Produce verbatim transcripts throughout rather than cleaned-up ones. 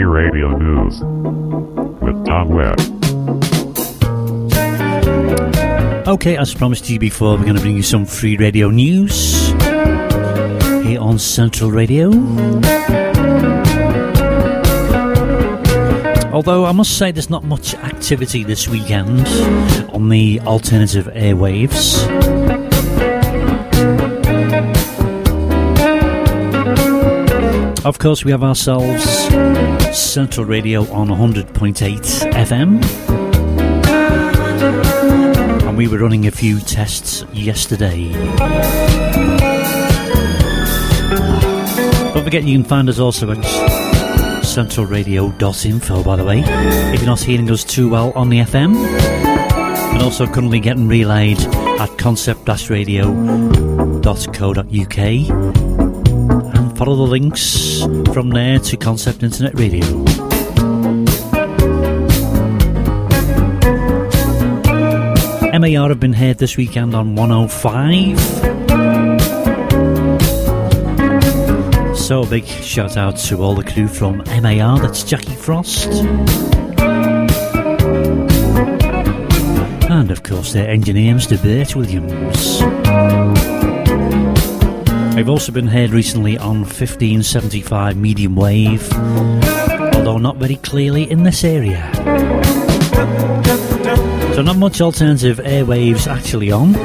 Radio News with Tom Webb. Okay, as promised you before, we're going to bring you some free radio news here on Central Radio. Although I must say there's not much activity this weekend on the alternative airwaves. Of course, we have ourselves Central Radio on one hundred point eight F M. And we were running a few tests yesterday. Don't forget you can find us also at central radio dot info, by the way, if you're not hearing us too well on the F M. And also currently getting relayed at concept radio dot co dot U K. Follow the links from there to Concept Internet Radio. M A R have been heard this weekend on one oh five. So a big shout out to all the crew from M A R. That's Jackie Frost. And of course their engineer, Mister Bert Williams. I've also been heard recently on fifteen seventy-five medium wave, although not very clearly in this area. So not much alternative airwaves actually on.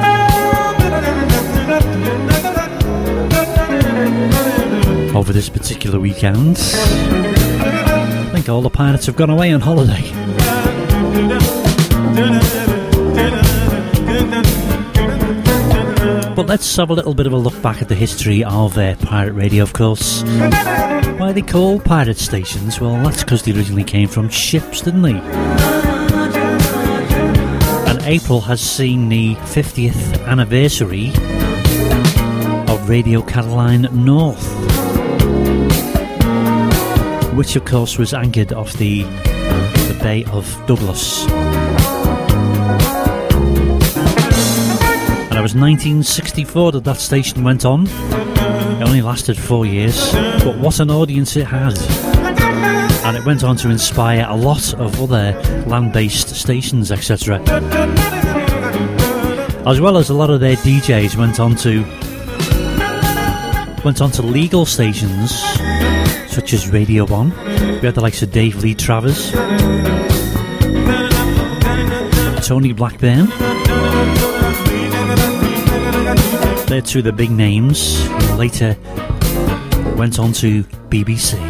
Over this particular weekend. I think all the pirates have gone away on holiday. But let's have a little bit of a look back at the history of uh, pirate radio, of course. Why are they called pirate stations? Well, that's because they originally came from ships, didn't they? And April has seen the fiftieth anniversary of Radio Caroline North, which of course was anchored off the, the Bay of Douglas. And it was nineteen sixty-four that that station went on. It only lasted four years, but what an audience it had. And it went on to inspire a lot of other land-based stations, et cetera. As well as a lot of their D Js went on to went on to legal stations such as Radio One. We had the likes of Dave Lee Travers, Tony Blackburn. They're two of the big names. Later went on to B B C.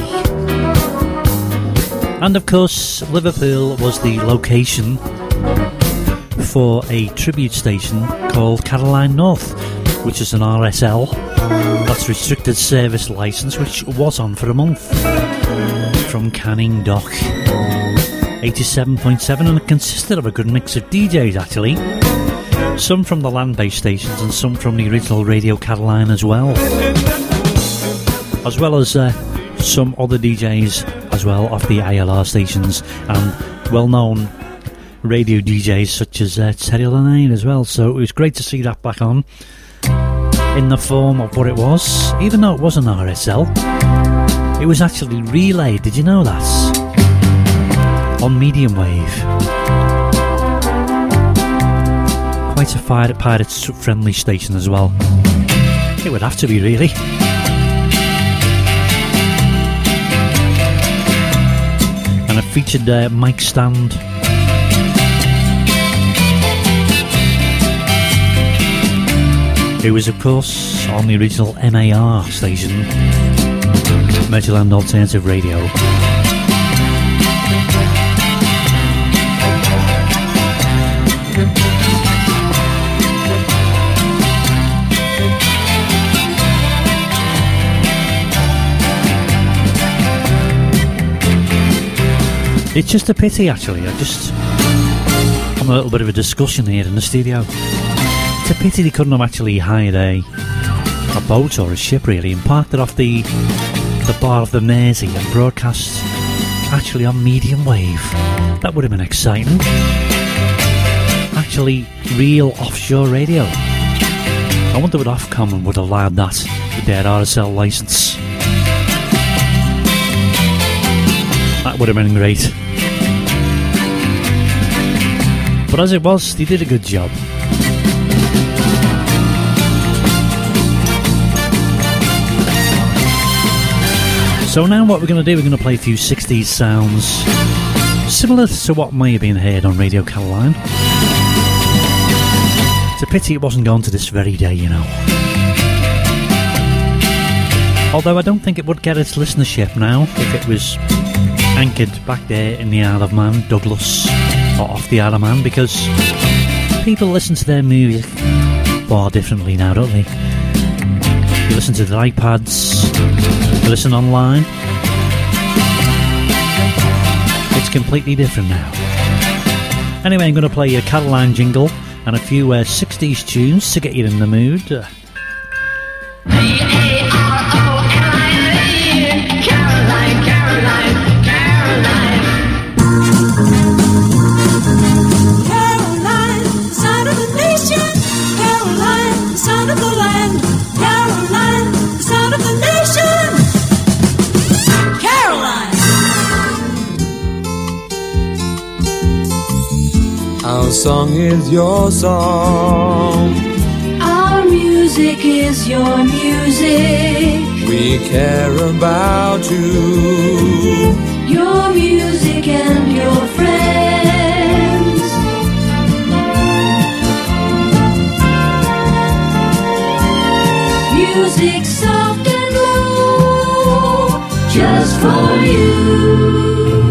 And of course, Liverpool was the location for a tribute station called Caroline North, which is an R S L, that's restricted service licence, which was on for a month from Canning Dock. eighty-seven point seven, and it consisted of a good mix of D Js actually. Some from the land-based stations and some from the original Radio Caroline as well. As well as uh, some other D Js as well off the I L R stations and well-known radio D Js such as uh, Terry Lanane as well. So it was great to see that back on in the form of what it was. Even though it was an R S L, it was actually relayed. Did you know that? On medium wave. Quite a pirate, pirate-friendly station as well. It would have to be, really. And it featured uh, mic stand. It was, of course, on the original M A R station, Meadowland Alternative Radio. It's just a pity, actually. I just... I'm a little bit of a discussion here in the studio. It's a pity they couldn't have actually hired a a boat or a ship, really, and parked it off the the bar of the Mersey and broadcast actually on medium wave. That would have been exciting. Actually, real offshore radio. I wonder what Ofcom would have allowed that with their R S L licence. That would have been great. But as it was, they did a good job. So now what we're going to do, we're going to play a few sixties sounds, similar to what may have been heard on Radio Caroline. It's a pity it wasn't gone to this very day, you know. Although I don't think it would get its listenership now if it was anchored back there in the Isle of Man, Douglas, or off the Isle of Man, because people listen to their music far differently now, don't they? You listen to their iPads, you listen online. It's completely different now. Anyway, I'm going to play a Caroline jingle and a few uh, sixties tunes to get you in the mood. Uh, Our song is your song. Our music is your music. We care about you. Your music and your friends. Music soft and low, just for you.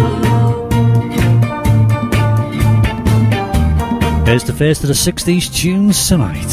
Here's the first of the sixties tunes tonight.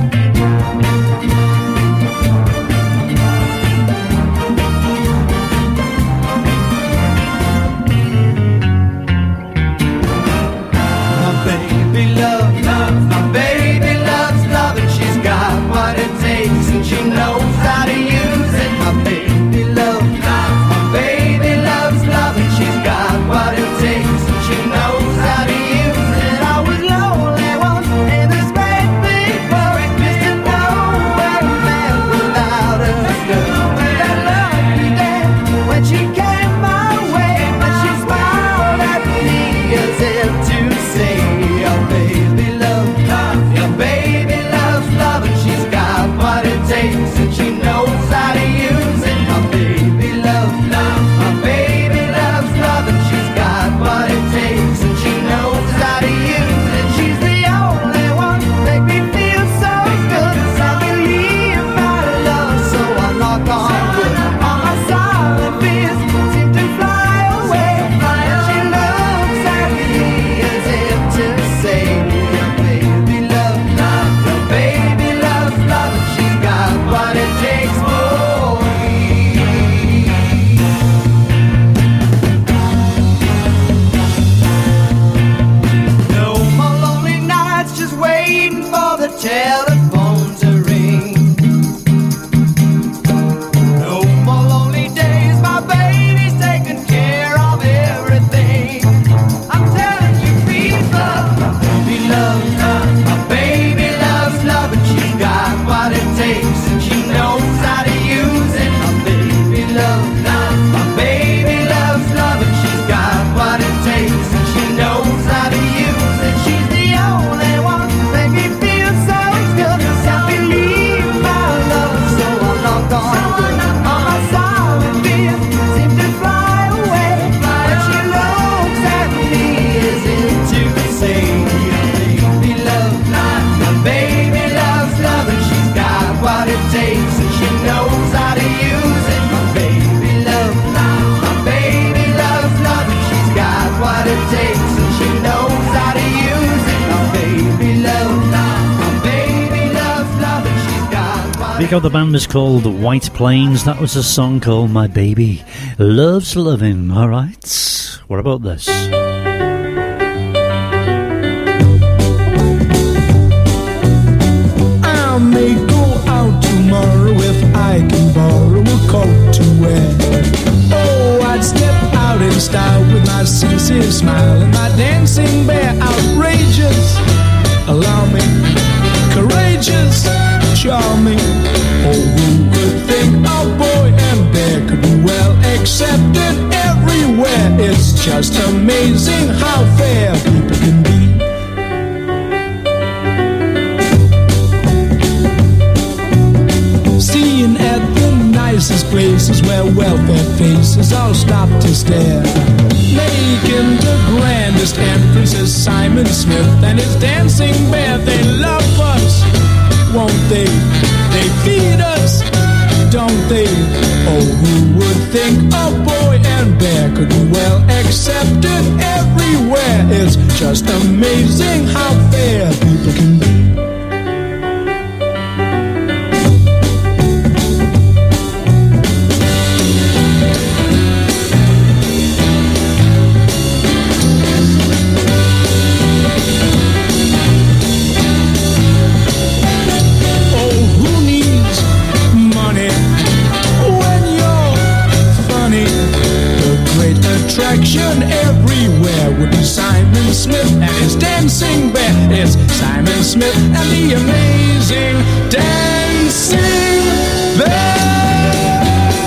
My baby loves love, my baby loves love, and she's got what it takes, and she knows how to use it. My baby loves love, my baby loves love, and she's got what it takes, and she knows how to use it. I was lonely once in this great big world, just to know where a man without a girl. But I loved me then when she came my way, and she smiled at me as if to say, your baby loves love, your baby loves love, and she's got what it takes, and she knows how to use it. My baby loves love, my baby loves love, and she's got what it takes, and she knows how to use it. She's the only one make me feel so good. I believe my love, so I knock on wood. All my silent fears seem to fly away, and she looks at me as if to say, your baby loves love, your baby loves love, and she's got what it takes for me. No more lonely nights just waiting for the telephone to ring. No more lonely days, my baby's taking care of everything. I'm telling you people, my baby loves love, my baby loves love, and she's got what it takes, and she knows how to use it. My baby loves love, my baby loves love, and she's got what it takes, and she knows how to use it. She's the only one make me feel so good. I believe my love, so I knock on wood. All my silent fears seem to fly away, and she looks at me as if to say, your baby loves love, my baby loves love, and she's got what it takes, and she knows how to use it. My baby loves love, my baby loves love, and she's got what it takes, and she knows how to use it. My baby loves love, my baby loves love, and she's got what it Because the band was called White Plains, that was a song called My Baby Loves Lovin'. Alright, what about this? I may go out tomorrow if I can borrow a coat to wear. Oh, I'd step out in style with my sincere smile and my dancing bear. Outrageous, allow me, courageous, charming. Oh, who could think a boy and bear could be well accepted everywhere? It just amazing how fair people can be. Seeing at the nicest places where welfare faces all stop to stare, making the grandest entrances Simon Smith and his dancing bear. They love us, won't they? They feed us, don't they? Oh, who would think a boy and bear could be well accepted everywhere? It's just amazing how fair people can be. Attraction everywhere would be Simon Smith and his dancing bear. It's Simon Smith and the amazing dancing bear.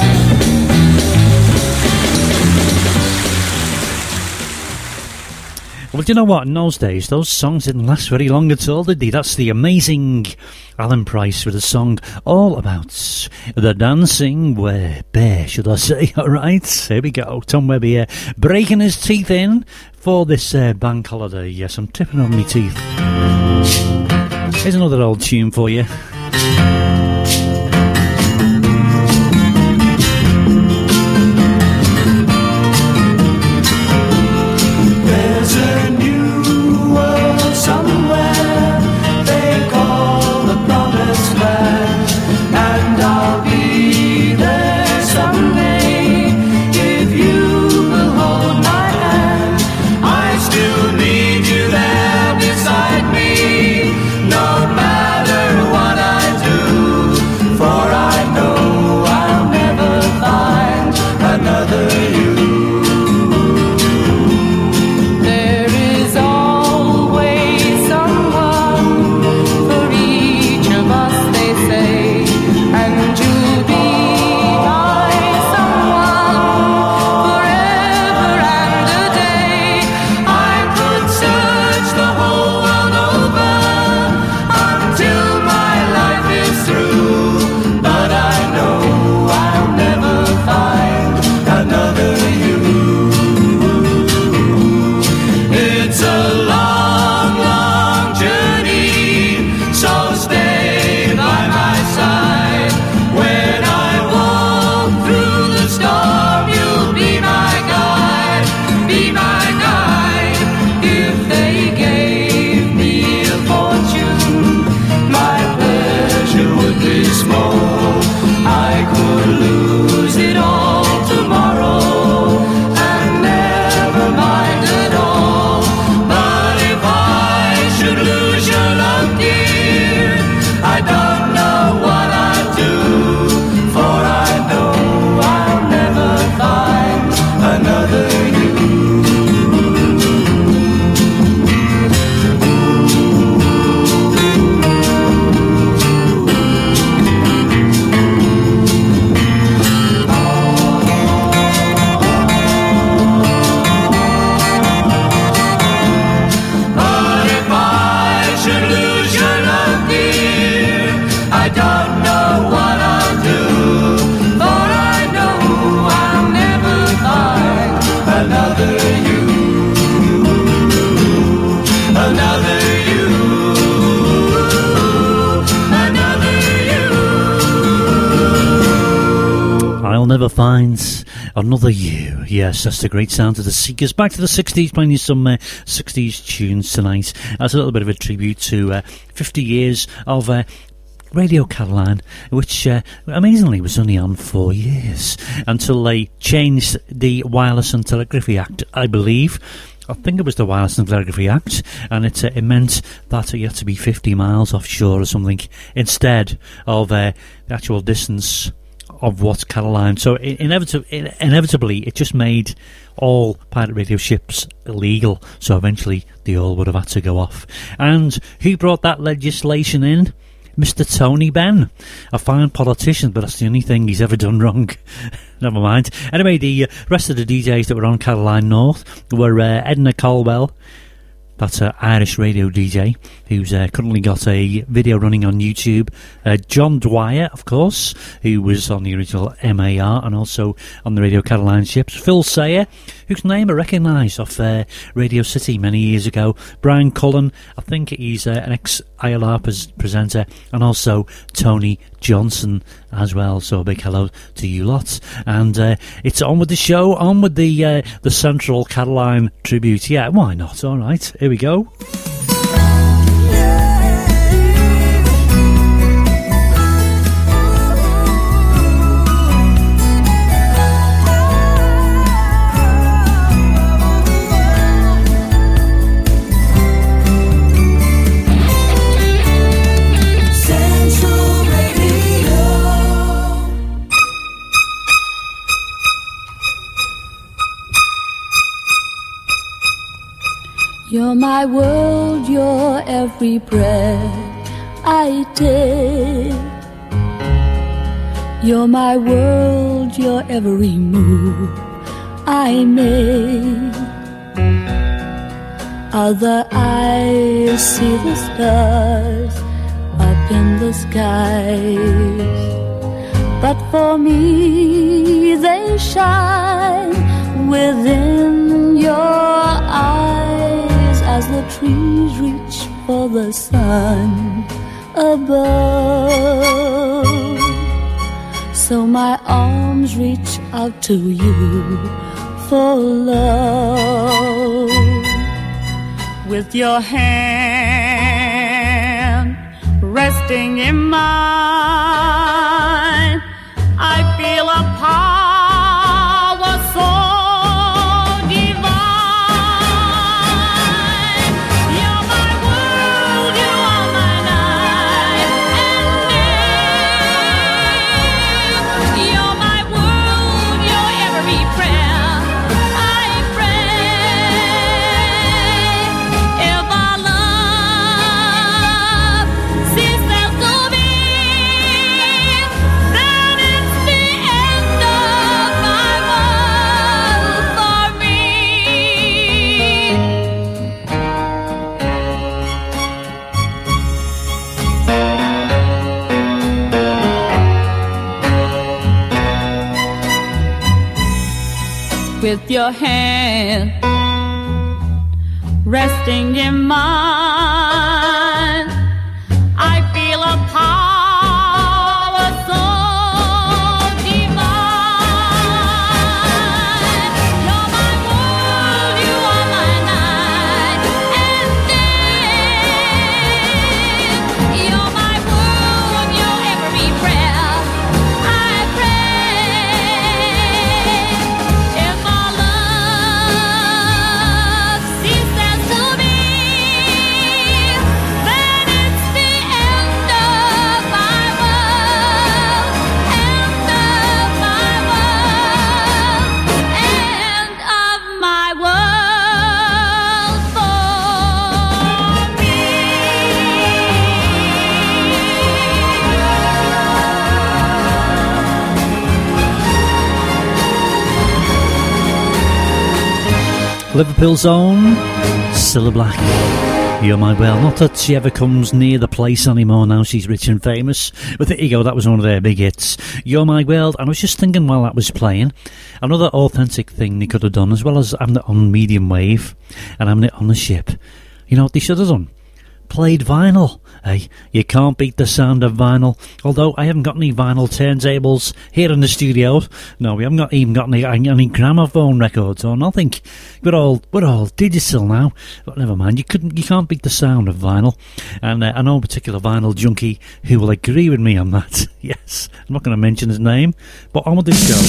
Well, do you know what? In those days, those songs didn't last very long at all, did they? That's the amazing Alan Price with a song all about the dancing bear, should I say? All right, here we go. Tom Webber here, breaking his teeth in for this uh, bank holiday. Yes, I'm tipping on my teeth. Here's another old tune for you. Never finds another you. Yes, that's the great sound of the Seekers. Back to the sixties, playing you some uh, sixties tunes tonight. As a little bit of a tribute to uh, fifty years of uh, Radio Caroline, which uh, amazingly was only on four years until they changed the Wireless and Telegraphy Act, I believe. I think it was the Wireless and Telegraphy Act, and it, uh, it meant that you had to be fifty miles offshore or something instead of uh, the actual distance of what's Caroline. So inevitably, inevitably, it just made all pirate radio ships illegal. So eventually, they all would have had to go off. And who brought that legislation in? Mister Tony Benn, a fine politician, but that's the only thing he's ever done wrong. Never mind. Anyway, the uh, rest of the D Js that were on Caroline North were uh, Edna Colwell. That's an Irish radio D J who's uh, currently got a video running on YouTube. Uh, John Dwyer, of course, who was on the original M A R and also on the Radio Caroline ships. Phil Sayer, whose name I recognise off uh, Radio City many years ago. Brian Cullen, I think he's uh, an ex-I L R pres- presenter. And also Tony Johnson as well. So a big hello to you lots. And uh, it's on with the show, on with the, uh, the Central Caroline tribute. Yeah, why not? All right, here we go. You're my world, you're every breath I take. You're my world, you're every move I make. Other eyes see the stars up in the skies, but for me they shine within your eyes. As the trees reach for the sun above, so my arms reach out to you for love. With your hand resting in mine, I feel a power so with your hand resting in mine, I feel a power so divine. You're my world, you are my night and day. You're my world, you're every prayer I pray. If our love ceases to be, then it's the end of my world, end of my world, end of my world for me. Liverpool's own Cilla Black. You're my well. Not that she ever comes near the place anymore now she's rich and famous. But there you go, that was one of their big hits. You're my world. And I was just thinking while that was playing, another authentic thing they could have done, as well as having it on medium wave and having it on the ship. You know what they should have done? Played vinyl. Hey, you can't beat the sound of vinyl. Although I haven't got any vinyl turntables here in the studio. No, we haven't got, even got any, any gramophone records or nothing. We're all we're all digital now. But never mind. You couldn't. You can't beat the sound of vinyl. And uh, I know a particular vinyl junkie who will agree with me on that. Yes, I'm not going to mention his name. But on with the show.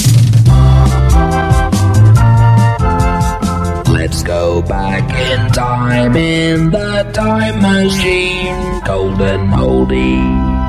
Let's go back in time in the time machine, golden oldie.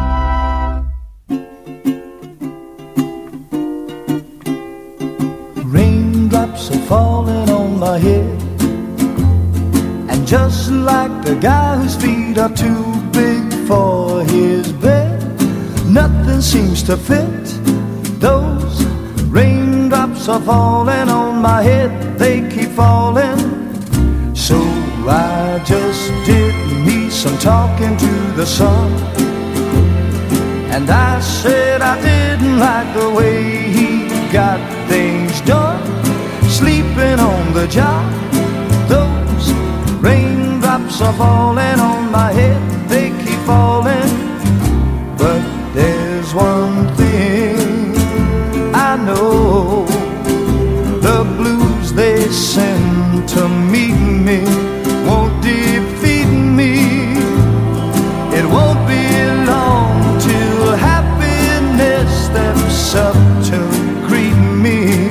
Raindrops are falling on my head, and just like the guy whose feet are too big for his bed. Nothing seems to fit. Those raindrops are falling on my head, they keep falling. So I just did me some talking to the sun, and I said I didn't like the way he got things done, sleeping on the job. Those raindrops are falling on my head, they keep falling. But there's one thing I know, the blues they send to meet me won't defeat me. It won't be long till happiness steps up to greet me.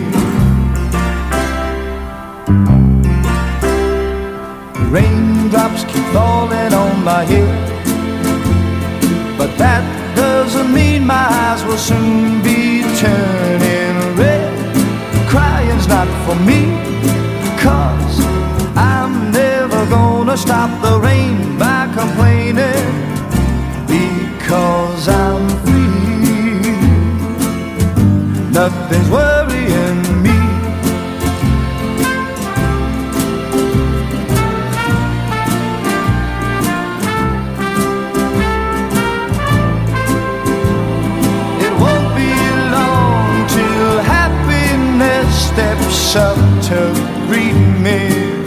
Raindrops keep falling on my head, but that doesn't mean my eyes will soon be turning red. Crying's not for me, 'cause I'm never gonna stop the rain by complaining, because I'm free. Nothing's worrying me. Steps up to greet me.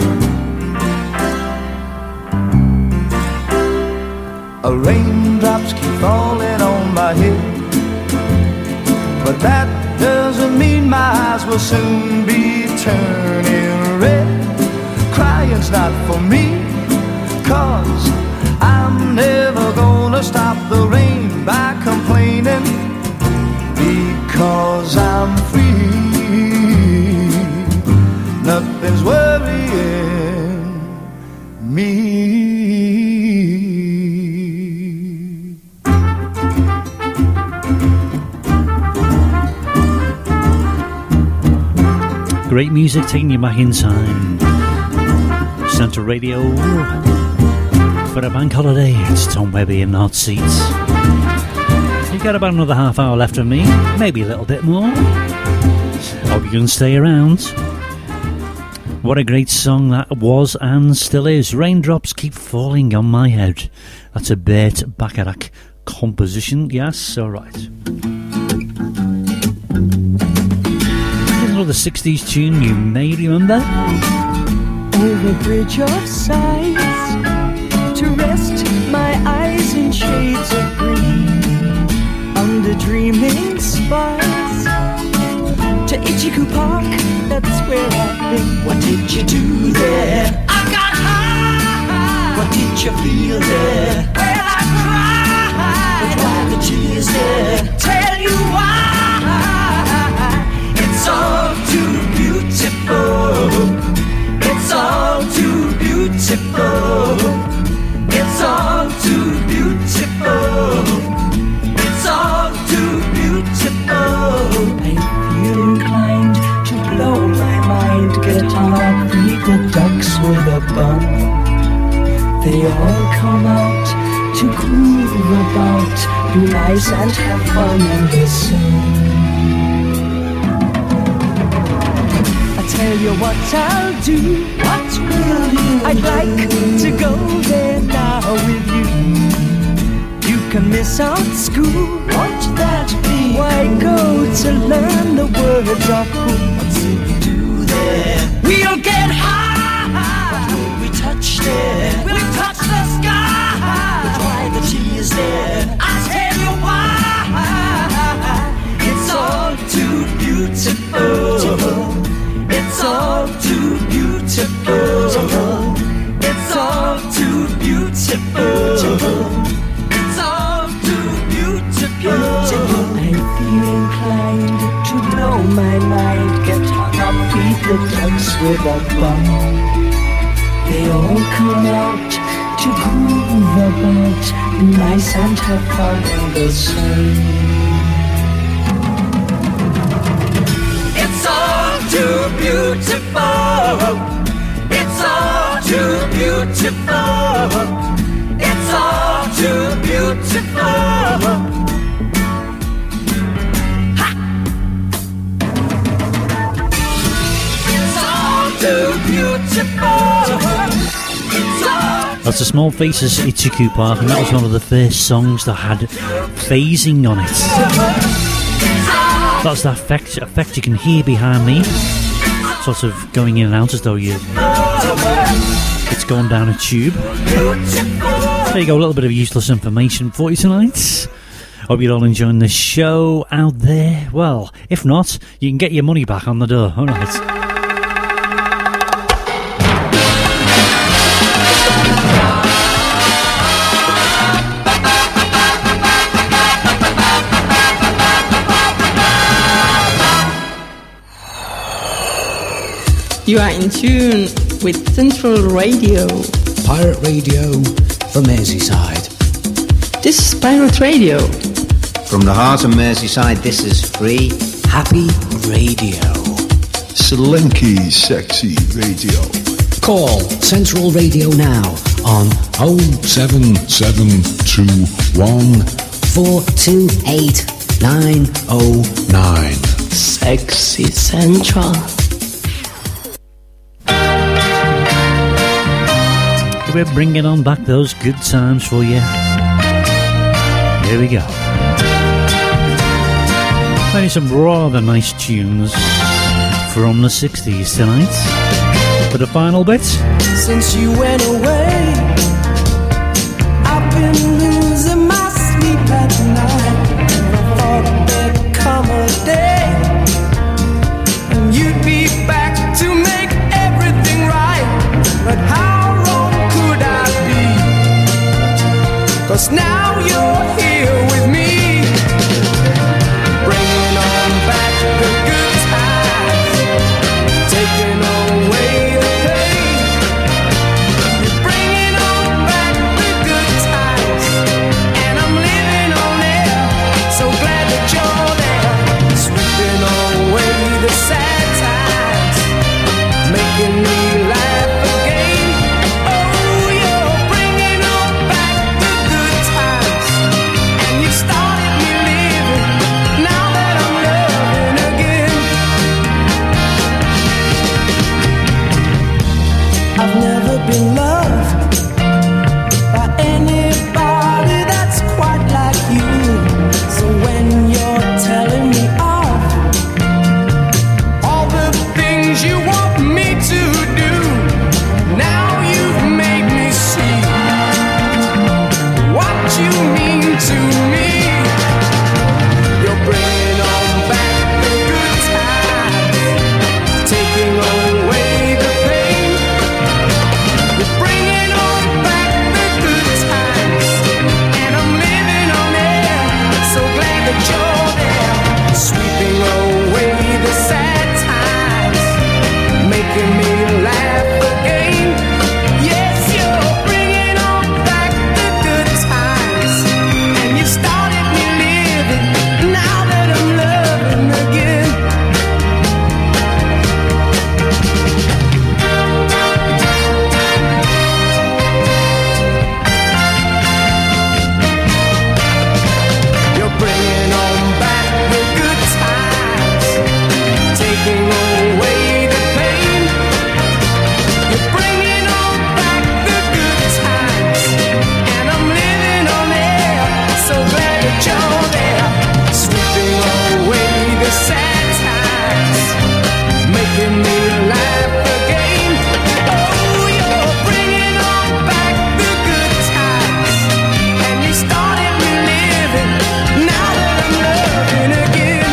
A raindrops keep falling on my head, but that doesn't mean my eyes will soon be turning red. Crying's not for me, 'cause I'm never gonna stop the rain by complaining, because I'm free. Nothing's worrying me. Great music taking you back in time. Centre Radio for a bank holiday. It's Tom Webby in the hot seats. You've got about another half hour left of me, maybe a little bit more. Hope you can stay around. What a great song that was and still is. Raindrops keep falling on my head. That's a Burt Bacharach composition. Yes, all right. Here's another sixties tune you may remember. Over bridge of sighs, to rest my eyes in shades of green, under dreaming spires, to Ichiku Park, that's where I've been. What did you do there? I got high. What did you feel there? Well, I cried. But why the tears there? Tell you why. It's all too beautiful. It's all too beautiful. It's all too beautiful. It's all too beautiful. I feel inclined to blow my mind, get on, feed the ducks with a bun. They all come out to groove about, be nice and have fun in the sun. I tell you what I'll do. What will you I'd do? Like to go there now with you. You can miss out school. Won't that be? Why go to learn the words of cool? What's it we do there? We'll get high. What will we touch there? We'll touch the sky. But why the tears there? I'll tell you why. It's all too beautiful. It's all too beautiful. It's all too beautiful. It's all too beautiful. I feel inclined to blow my mind, get hung up, feed the ducks with a bun. They all come out to groove about, be nice and have fun in the sun. It's all too beautiful. It's all too beautiful. It's all too beautiful. beautiful. That's the Small Faces, Itchy Park, and that was one of the first songs that had phasing on it. That's that effect, effect you can hear behind me, sort of going in and out as though you it's going down a tube. There you go, a little bit of useless information for you tonight. Hope you're all enjoying the show out there. Well, if not, you can get your money back on the door. All right. You are in tune with Central Radio. Pirate Radio for Merseyside. This is Pirate Radio. From the heart of Merseyside, this is Free Happy Radio. Slinky Sexy Radio. Call Central Radio now on oh seven seven two one four two eight nine oh nine. Sexy Central. We're bringing on back those good times for you. Here we go. Playing some rather nice tunes from the sixties tonight. For the final bit. Since you went away, I've been losing my sleep at night. I thought there'd come a day and you'd be back to make everything right. But how wrong could I be? 'Cause now you're here with me, bringing on back the good times, taking away the pain. You're bringing on back the good times, and I'm living on air, so glad that you're there, sweeping away the sad times, making me laugh again. Oh, you're bringing on back the good times, and you started me living, now that I'm loving again. I've never been loved by anybody that's quite like you. So when you're telling me off all the things you want me to do, now you've made me see what you mean to me. You're bringing on back the good times, taking away the pain. You're bringing on back the good times, and I'm living on air, so glad that you're there, sweeping away the sad times, making me laugh again. Yes, you're bringing on back the good times, and you started me living, now that I'm loving again. You're bringing on back the good times, taking away the pain. You're bringing on back the good times, and I'm living on air, so glad that you're there, sweeping away the sad times, making me laugh again. Oh, you're bringing on back the good times, and you started me living, now that I'm loving again.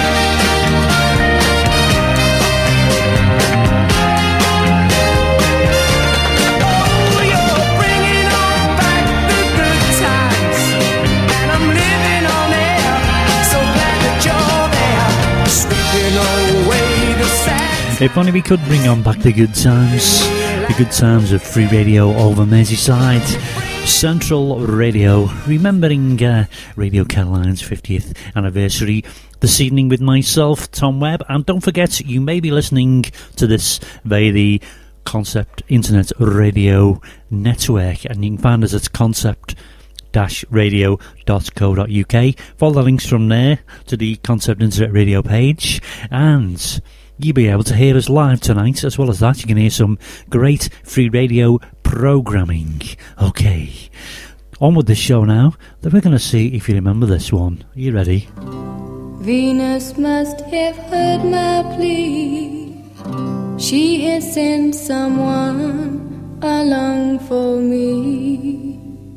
Oh, you're bringing on back the good times, and I'm living on air, so glad that you're there, sweeping away the sad. If only we could bring on back the good times. The good times of Free Radio over Merseyside. Central Radio, remembering uh, Radio Caroline's fiftieth anniversary this evening with myself, Tom Webb. And don't forget, you may be listening to this via the Concept Internet Radio Network, and you can find us at concept radio dot co dot uk. Follow the links from there to the Concept Internet Radio page, and you'll be able to hear us live tonight. As well as that, you can hear some great free radio programming. Okay, on with the show now. Then we're going to see if you remember this one. Are you ready? Venus must have heard my plea. She has sent someone along for me.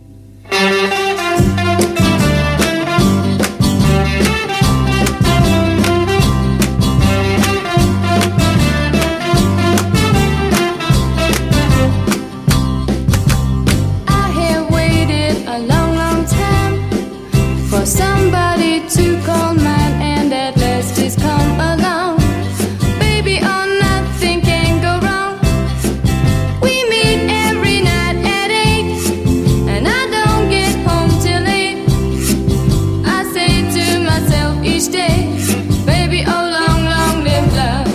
Somebody to call mine, and at last he's come along. Baby, oh, nothing can go wrong. We meet every night at eight, and I don't get home till eight. I say to myself each day, baby, oh, long, long live love.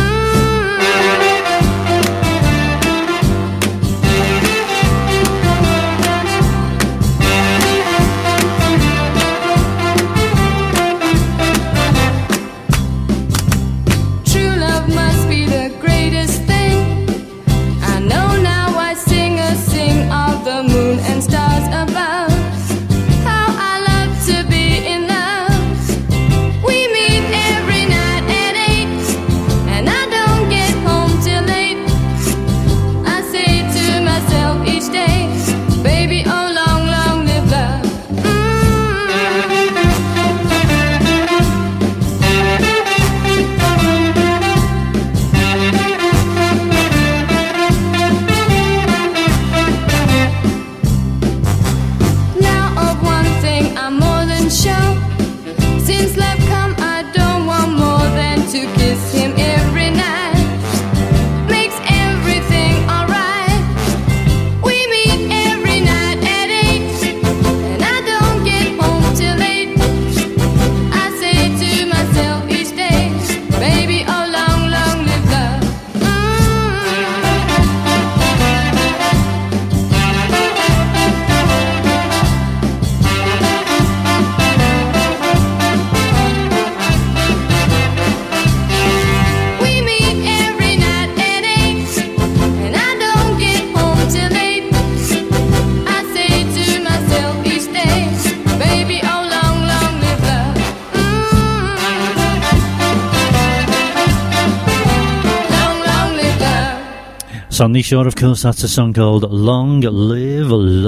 Sandie Shaw, of course, that's a song called Long Live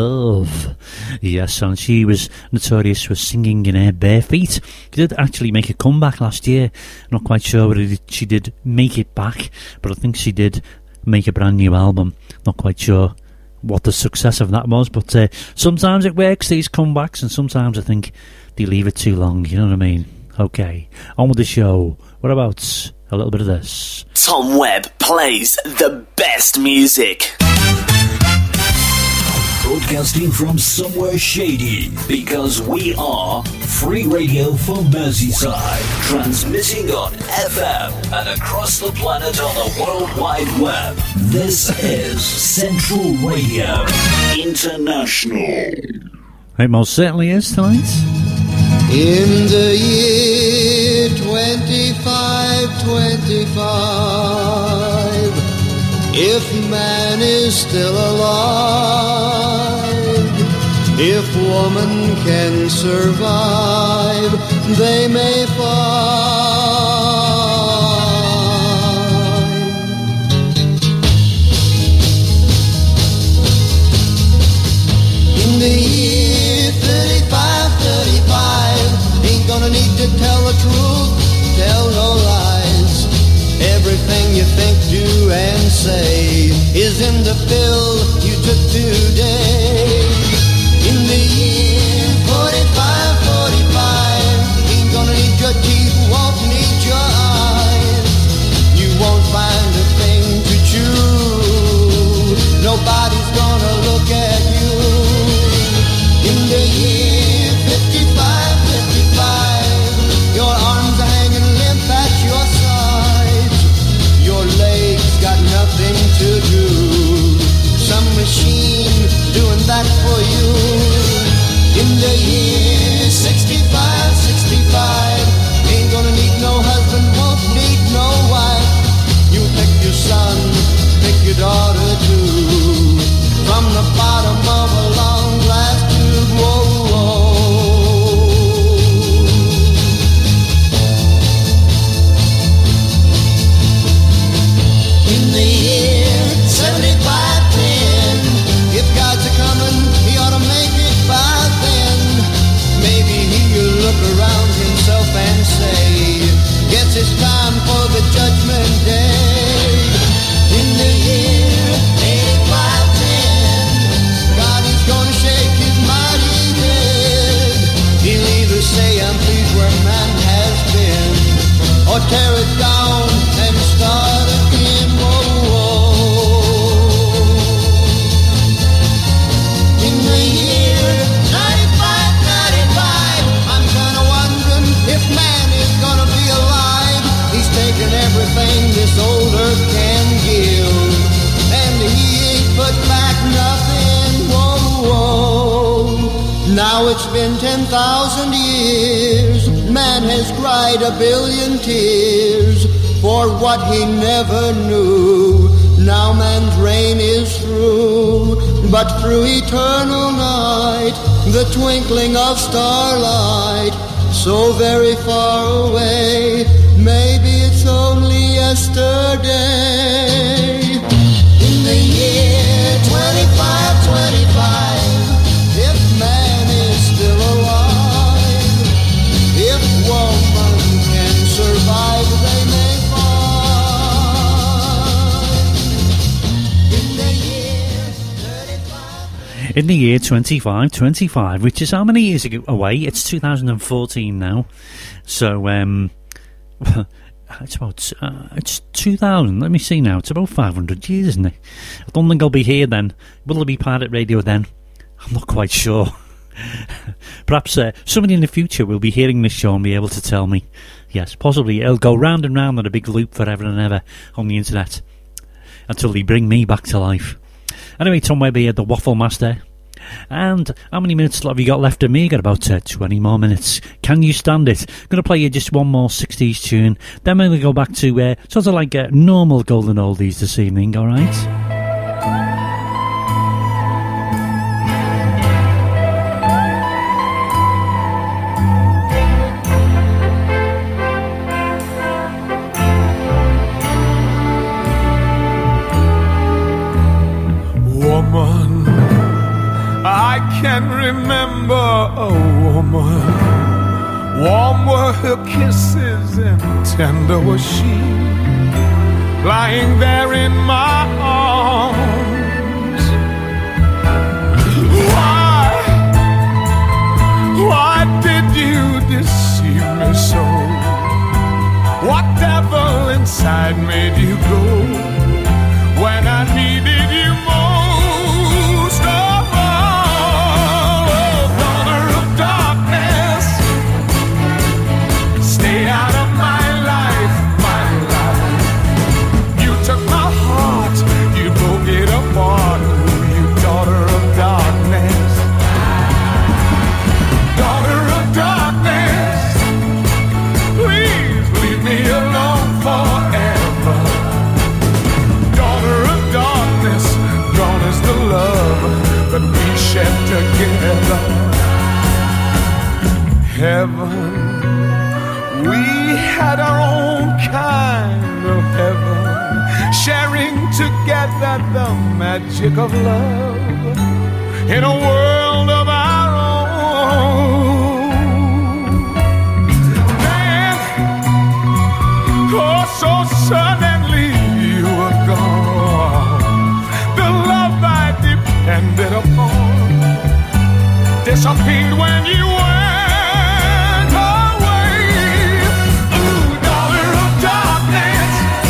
Love. Yes, and she was notorious for singing in her bare feet. She did actually make a comeback last year. Not quite sure whether she did make it back, but I think she did make a brand new album. Not quite sure what the success of that was, but uh, sometimes it works, these comebacks, and sometimes I think they leave it too long, you know what I mean? Okay, on with the show. What about a little bit of this? Tom Webb plays the best music. Broadcasting from somewhere shady, because we are Free Radio for Merseyside. Transmitting on F M and across the planet on the World Wide Web. This is Central Radio International. It most certainly is tonight. In the year twenty-five twenty-five, if man is still alive, if woman can survive, they may find. In the year thirty-five thirty-five, ain't gonna need to tell the truth, tell no lies. Everything you think, do, and say is in the pill you took today. In the year forty-five forty-five, ain't gonna need your teeth, won't need your eyes. You won't find a thing to chew, nobody's gonna look at you. In the year fifty-five fifty-five, your arms are hanging limp at your sides. Your legs got nothing to do. Some machine doing that down and start again. Whoa, whoa. In the year ninety-five, ninety-five, I'm kinda wondering if man is gonna be alive. He's taken everything this old earth can give, and he ain't put back nothing. Whoa, whoa. Now it's been ten thousand years. Man has cried a billion tears for what he never knew. Now man's reign is through, but through eternal night, the twinkling of starlight, so very far away, maybe it's only yesterday. In the year twenty-five twenty-five, if man is still alive, if woman can survive, they may find. In the year thirty-five. In the year twenty-five twenty-five, which is how many years ago away? It's two thousand fourteen now. So, um, it's about, uh, it's two thousand. Let me see now. It's about five hundred years, isn't it? I don't think I'll be here then. Will there be Pirate Radio then? I'm not quite sure. Perhaps uh, somebody in the future will be hearing this show and be able to tell me. Yes, possibly it'll go round and round on a big loop forever and ever on the internet until they bring me back to life. Anyway, Tom Webber here, the Waffle Master. And how many minutes have you got left of me? Got about uh, twenty more minutes. Can you stand it? Going to play you just one more sixties tune. Then we're going to go back to uh, sort of like uh, normal golden oldies this evening, alright? Woman, I can remember a woman. Warm were her kisses and tender was she, lying there in my arms. Why, why did you deceive me so? What devil inside made you go when I needed you most? Together, heaven, we had our own kind of heaven, sharing together the magic of love in a world of our own. Then, oh, so suddenly you were gone. The love I depended upon disappeared when you went away. Ooh, daughter of darkness,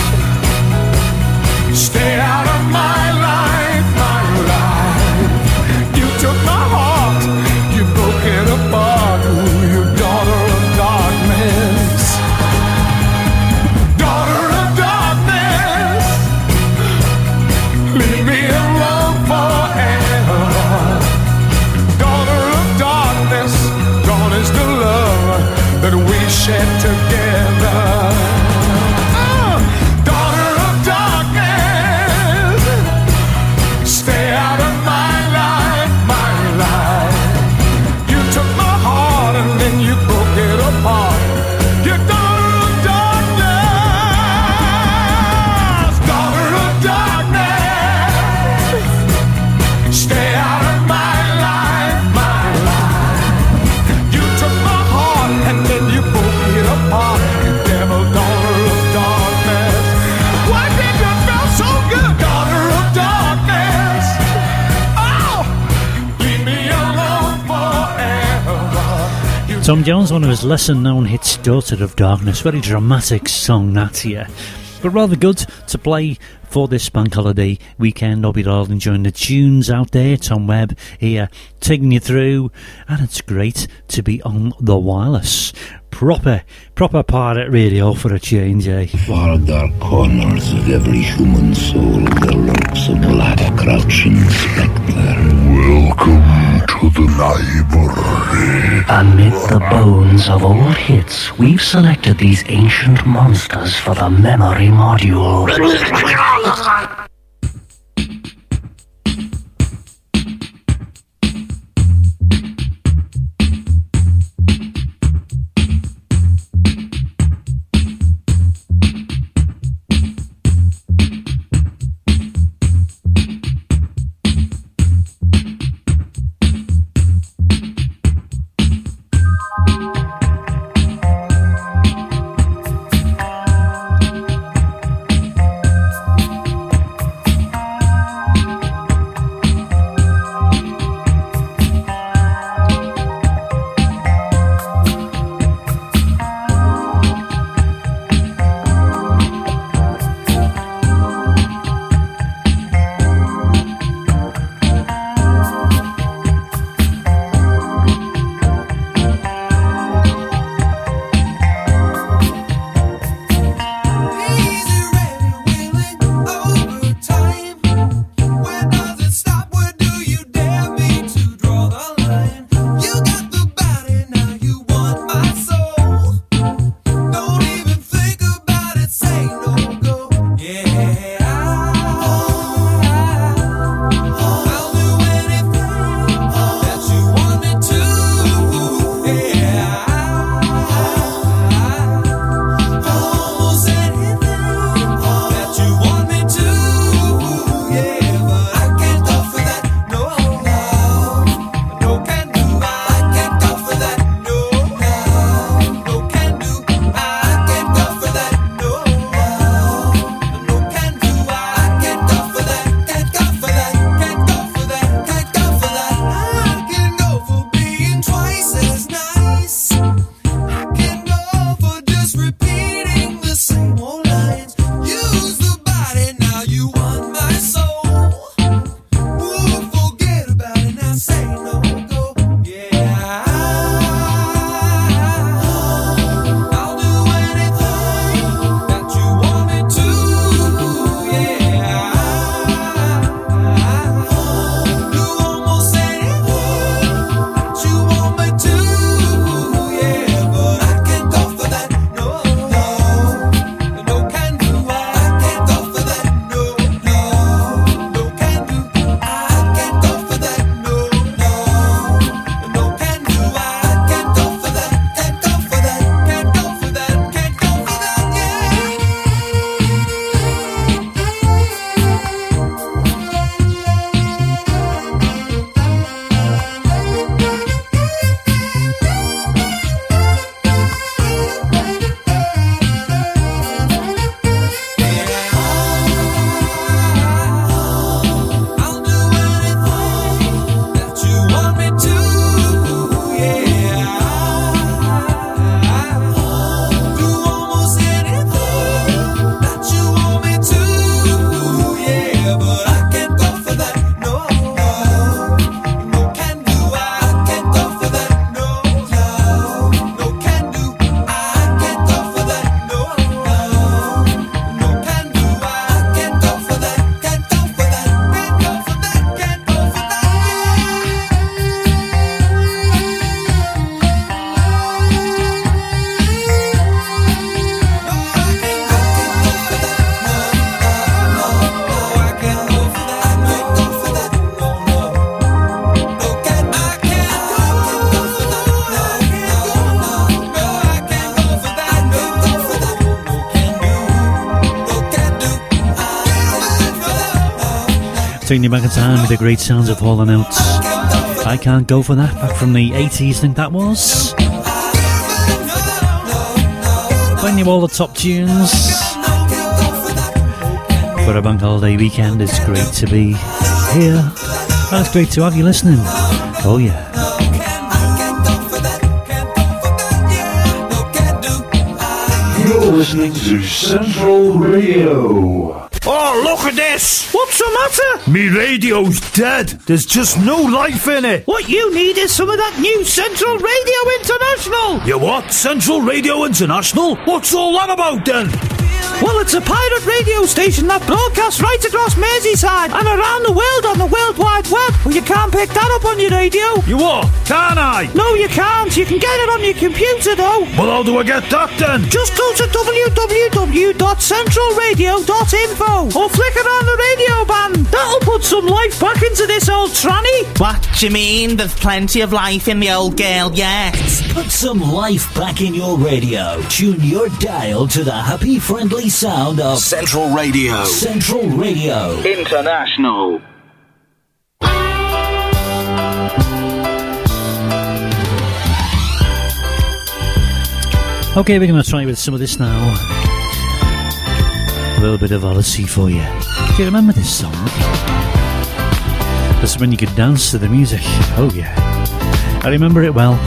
stay out of my life, my life. You took my heart, you broke it apart. Ooh, you daughter of darkness, daughter of darkness, leave me alone forever. Daughter of darkness, Tom Jones, one of his lesser known hits, Daughter of Darkness. Very dramatic song, that here. But rather good to play for this bank holiday weekend. Hope you're all enjoying the tunes out there. Tom Webb here, taking you through. And it's great to be on the wireless. Proper, proper pirate radio for a change, eh? Far dark corners of every human soul there lurks a black crouching spectre. Welcome to the library. Amid the bones of old hits, we've selected these ancient monsters for the memory module. Taking you back in time with the great sounds of Hall and Oates. I Can't Go For That, back from the eighties, I think that was. Playing you all the top tunes for a bank holiday weekend. It's great to be here, and it's great to have you listening. Oh yeah. You're listening to Central Radio. Oh, look at this! What's the matter? Me radio's dead. There's just no life in it. What you need is some of that new Central Radio International. You what? Central Radio International? What's all that about then? Well, it's a pirate radio station that broadcasts right across Merseyside and around the world on the World Wide Web. Well, you can't pick that up on your radio. You what? Can I? No, you can't. You can get it on your computer, though. Well, how do I get that then? Just go to w w w dot central radio dot info or flick around the radio band. That'll put some life back into this old tranny. What do you mean? There's plenty of life in the old girl yet. Put some life back in your radio. Tune your dial to the happy, friendly sound of Central Radio. Central Radio International. Okay, we're going to try with some of this now. A little bit of Odyssey for you. Do you remember this song? That's when you could dance to the music. Oh yeah, I remember it well.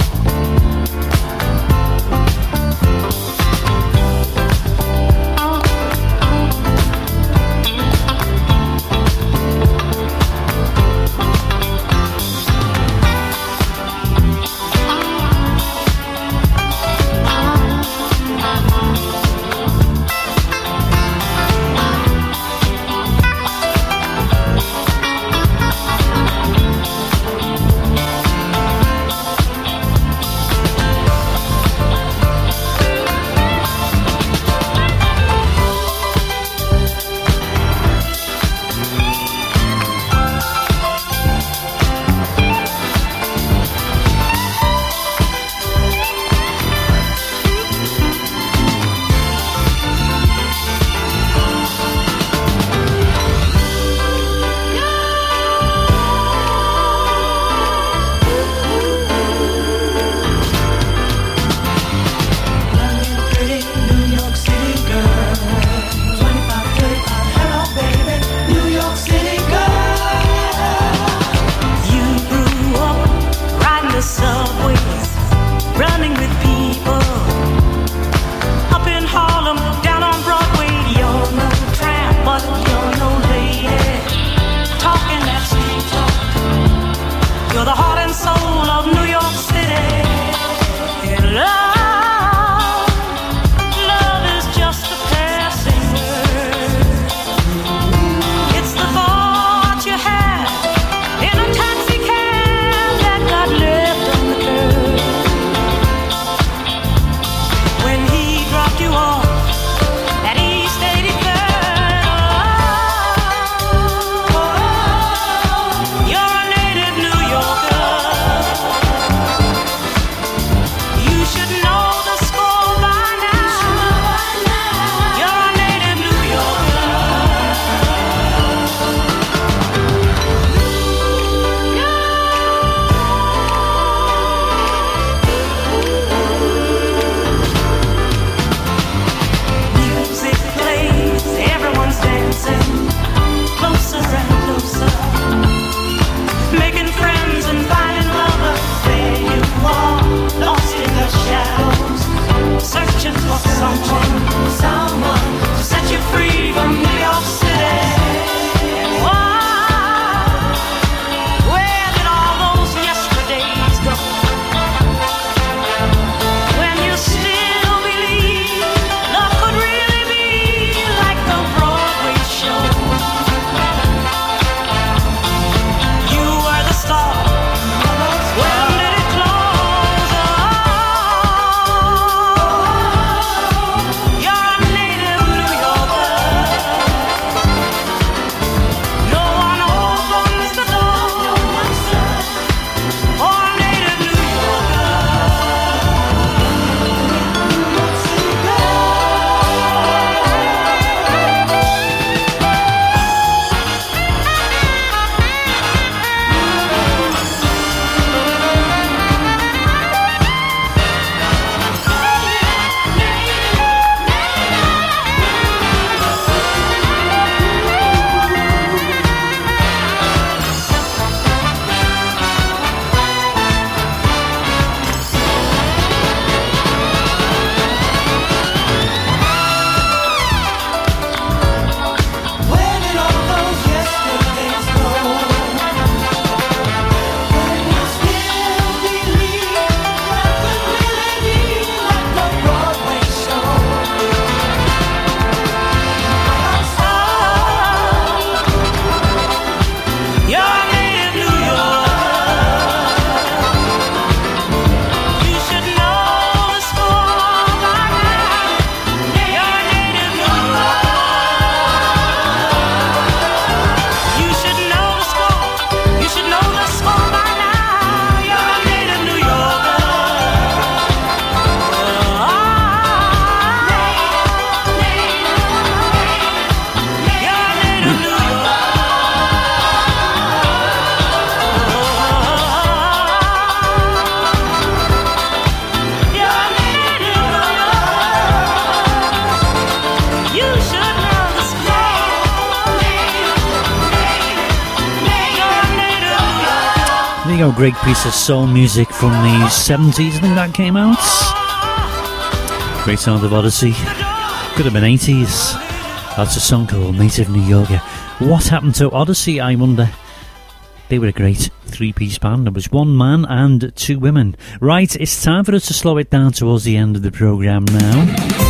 you go, great piece of soul music from the seventies, I think that came out. Great sound of Odyssey. Could have been eighties. That's a song called Native New Yorker. What happened to Odyssey, I wonder? They were a great three-piece band. There was one man and two women. Right, it's time for us to slow it down towards the end of the programme now.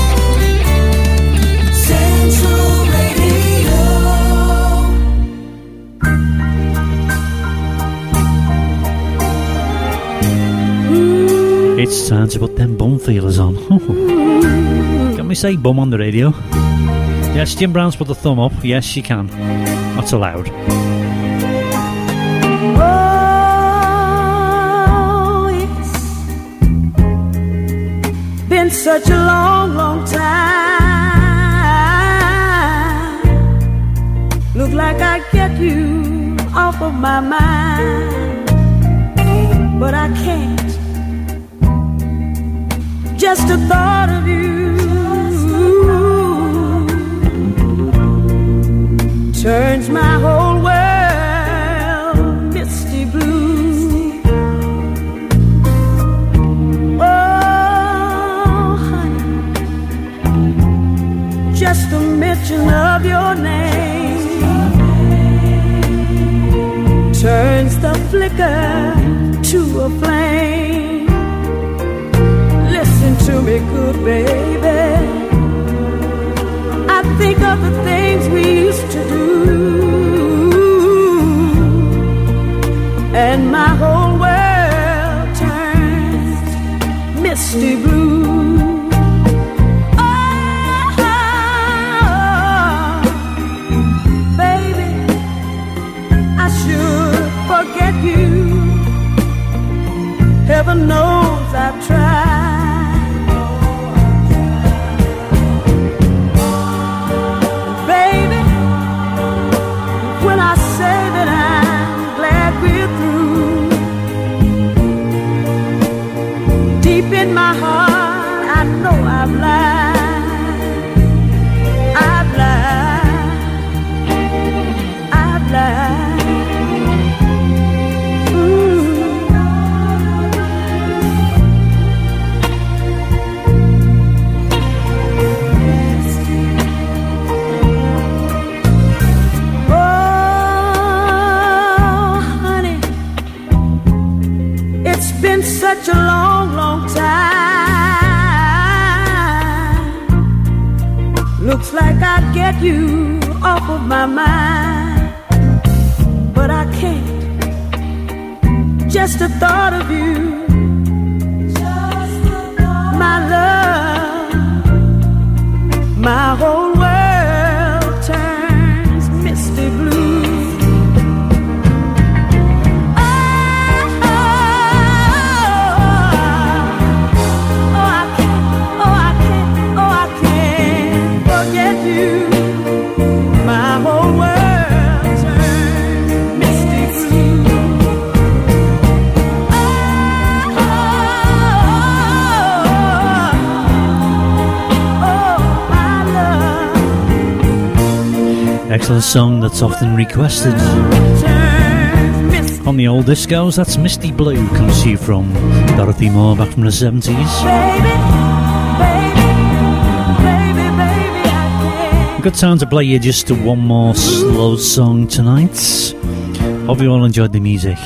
Central Radio. It's time to put them bum feelers on. Can we say bum on the radio? Yes, Jim Brown's put the thumb up. Yes, she can. That's allowed. Oh, it's been such a long, long time. Look like I get you off of my mind, but I can't. Just the thought of you turns my whole world misty blue. Oh, honey, just the mention of your name turns the flicker to a flame. Listen to me, good baby. I think of the things we used to do, and my whole world turns misty blue. Oh, baby, I should forget you. Heaven knows I've tried. In my heart, I know I've lied, I've lied, I've lied. Mm. Oh, honey, it's been such a long, long time. Looks like I'd get you off of my mind, but I can't. Just the thought of you, my love, my whole world turns misty blue. Excellent song that's often requested on the old discos. That's Misty Blue, comes to you from Dorothy Moore back from the seventies. Good time to play you just one more slow song tonight. Hope you all enjoyed the music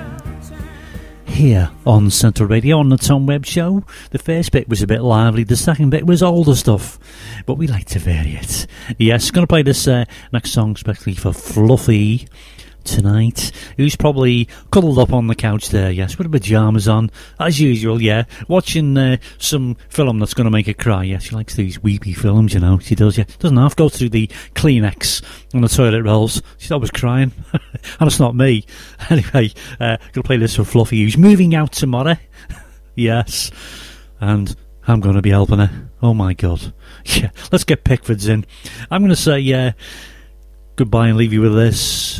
here on Central Radio on the Tom Webb Show. The first bit was a bit lively, the second bit was older stuff, but we like to vary it. Yes, going to play this uh, next song especially for Fluffy tonight, who's probably cuddled up on the couch there, yes, with her pyjamas on, as usual, yeah, watching uh, some film that's going to make her cry. Yeah, she likes these weepy films, you know, she does, yeah. Doesn't have to go through the Kleenex on the toilet rolls. She's always crying. And it's not me. Anyway, uh, going to play this for Fluffy, who's moving out tomorrow. Yes, and I'm going to be helping her. Oh my God. Yeah, let's get Pickfords in. I'm going to say uh, goodbye and leave you with this.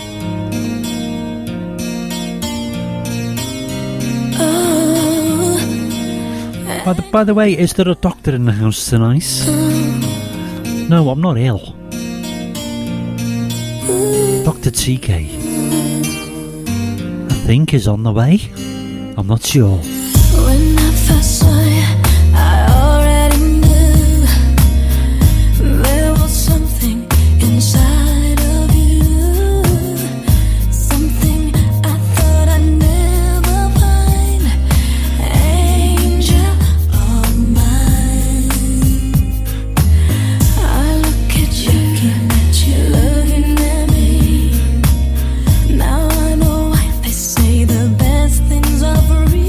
By the, by the way, is there a doctor in the house tonight? No, I'm not ill. Doctor T K. I think, is on the way. I'm not sure. When I first saw you, I already knew there was something inside of you, something I thought I'd never find. Angel of mine, I look at you, looking at me. Now I know why they say the best things are free.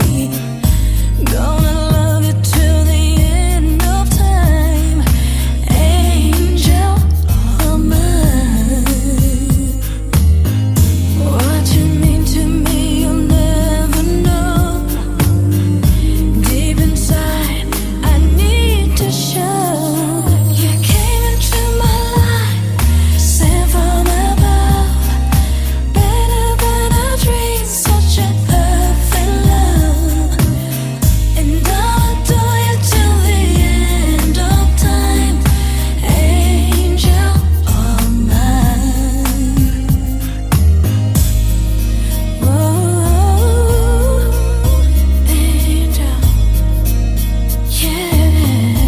Gonna love you till the end of time. Angel of mine, what you mean to me you'll never know. Deep inside I need to show. You came into my life, sent from above, better than a dream, such a perfect love. And I'll adore you till the end of time. Angel of mine. Whoa, angel, yeah.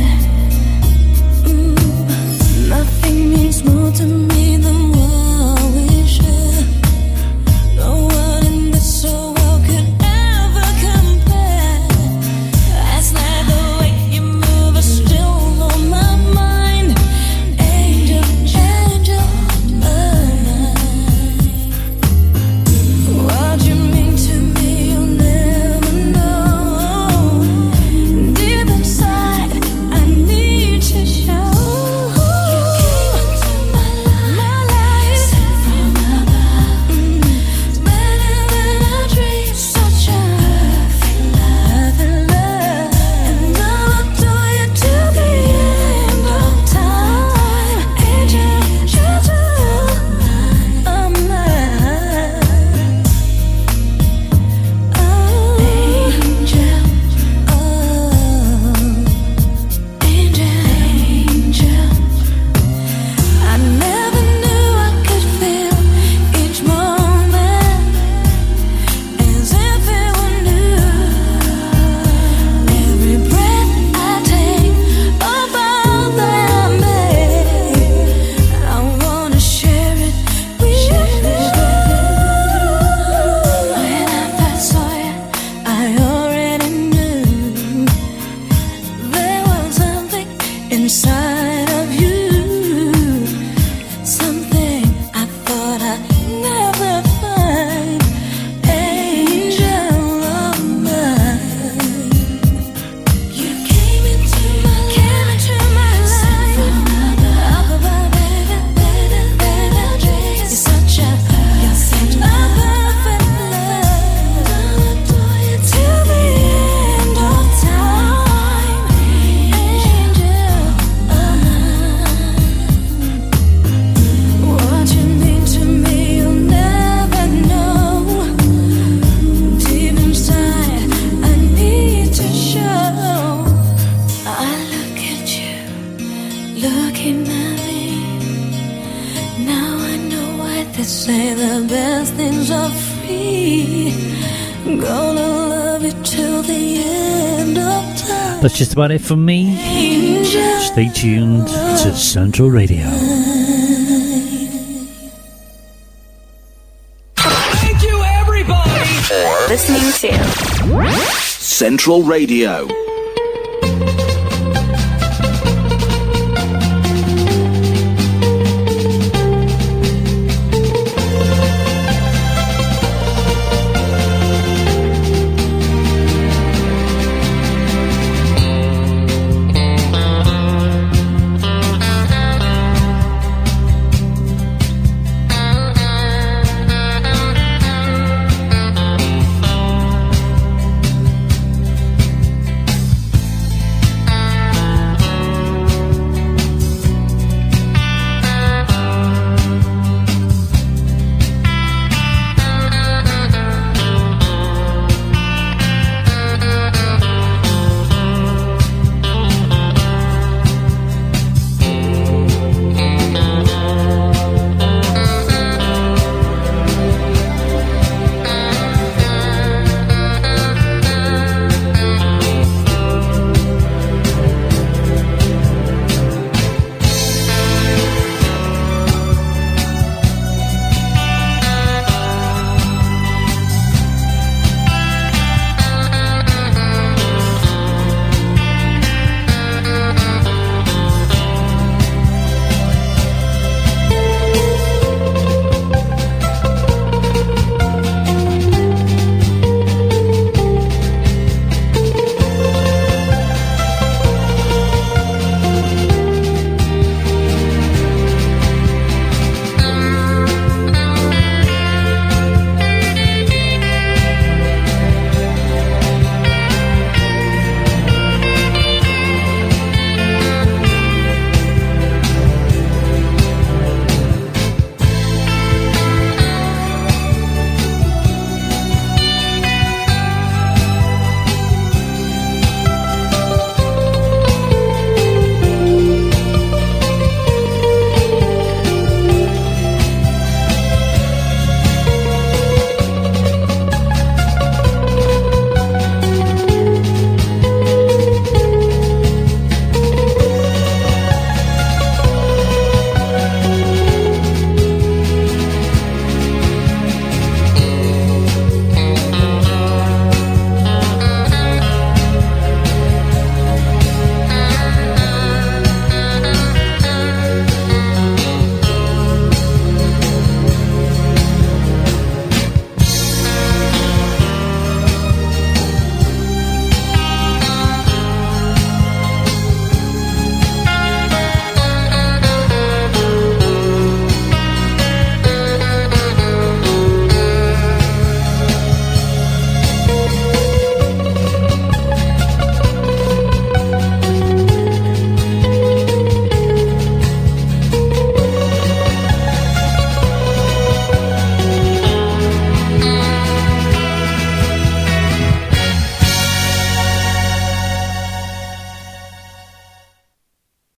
Mm. Nothing means more to me than what we share. No one in this whole world could ever compare. Last night the way you move is still on my mind. Angel, angel of mine. What you mean to me you'll never know. Deep inside I need to show. You came into my life, sent from above, better than a dream, such a perfect love, and I'll adore you till the end of time. Angel, angel of mine. Oh, angel, oh, angel, angel. I never knew I could feel each moment as if it were new. Every breath I take, of all that I make, I wanna share it with you. When I first saw you, I already knew there was something inside of you, something I thought I'd never find. Angel of mine, you came into my life, sent from above, baby, better than a dream. You're such a perfect love, I'll adore you till the end of time. Angel of mine, what you mean to me you'll never know. Deep inside I need to show. I look at you, looking at me. Now I know why they say the best things are free. Gonna love you till the end of time. That's just about it from me. Angel Stay tuned to Central Radio. Thank you, everybody, for Listening to Central Radio.